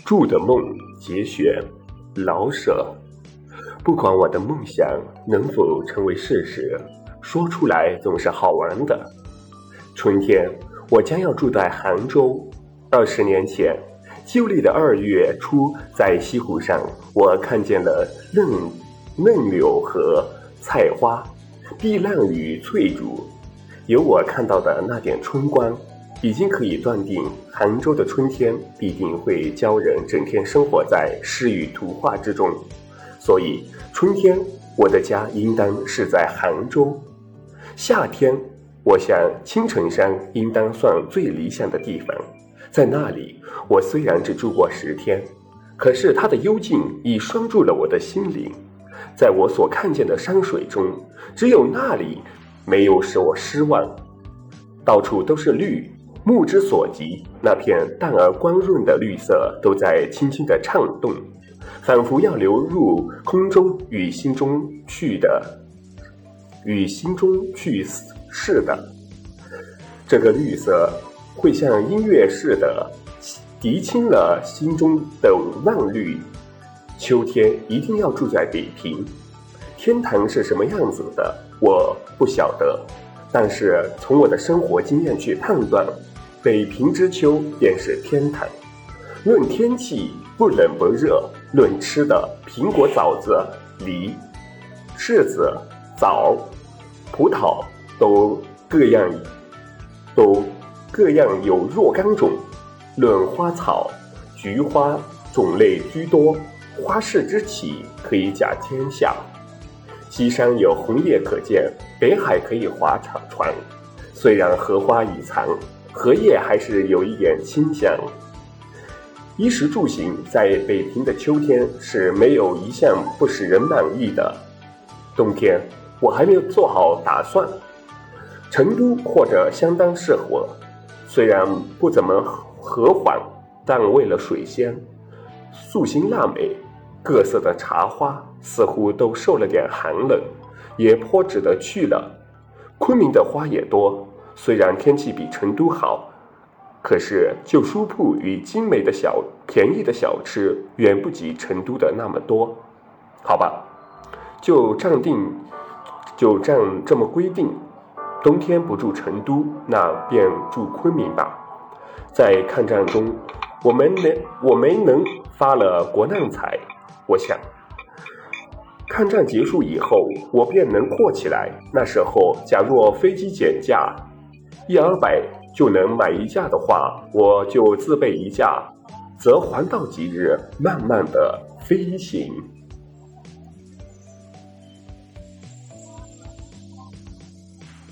住的梦节选，老舍。不管我的梦想能否成为事实，说出来总是好玩的。春天，我将要住在杭州。20年前，旧历的2月初，在西湖上，我看见了嫩柳和菜花，碧浪与翠竹。有我看到的那点春光，已经可以断定，杭州的春天必定会教人整天生活在诗与图画之中。所以，春天我的家应当是在杭州。夏天，我想青城山应当算最理想的地方。在那里，我虽然只住过10天，可是它的幽静已拴住了我的心灵。在我所看见的山水中，只有那里没有使我失望。到处都是绿，目之所及，那片淡而光润的绿色都在轻轻地颤动，仿佛要流入空中，与心中去似的。这个绿色会像音乐似的涤清了心中的万虑。秋天一定要住在北平。天堂是什么样子的，我不晓得，但是从我的生活经验去判断，北平之秋便是天堂。论天气，不冷不热；论吃的，苹果、枣子、梨、柿子、枣、葡萄都各样有若干种。论花草，菊花种类居多，花市之起可以甲天下。西山有红叶可见，北海可以划船。虽然荷花已残，荷叶还是有一点清香。衣食住行在北平的秋天是没有一项不使人满意的。冬天我还没有做好打算。成都或者相当适合，虽然不怎么和缓，但为了水仙、素心腊梅、各色的茶花似乎都受了点寒冷，也颇值得去了。昆明的花也多，虽然天气比成都好，可是旧书铺与精美的便宜的小吃远不及成都的那么多。好吧，就这么规定，冬天不住成都，那便住昆明吧。在抗战中，我没能发了国难财，我想抗战结束以后，我便能阔起来。那时候，假若飞机减价100-200就能买一架的话，我就自备一架，则环道几日，慢慢的飞行。